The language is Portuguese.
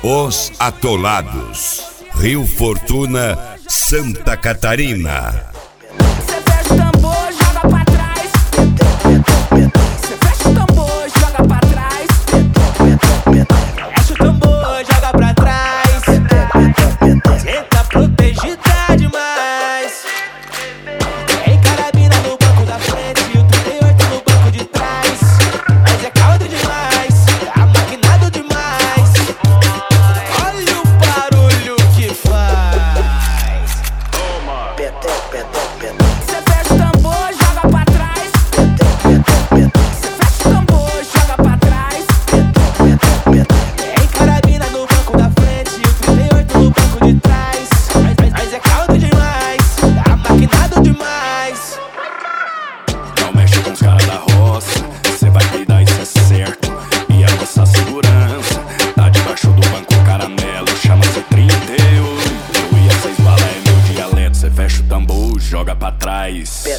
Os Atolados, Rio Fortuna, Santa Catarina. Cê fecha o tambor, joga pra trás. Cê fecha o tambor, joga pra trás. Fecha o tambor, joga pra trás. Cê tá protegida demais. Tem carabina no banco da frente e o 38 no banco de trás. Mas é caldo demais, tá maquinado demais. Olha o barulho que faz. Cê fecha o tambor, joga pra trás. Cê fecha o tambor, joga pra trás. Tem carabina no banco da frente e o 38 no banco de trás. Mas é caldo demais, tá maquinado demais. Não mexe com os caras da roça, cê vai peidar, isso é certo. E a nossa segurança tá debaixo do banco caramelo, chama-se 38. E as 6 balas é meu dialeto, cê fecha o tambor, joga pra trás.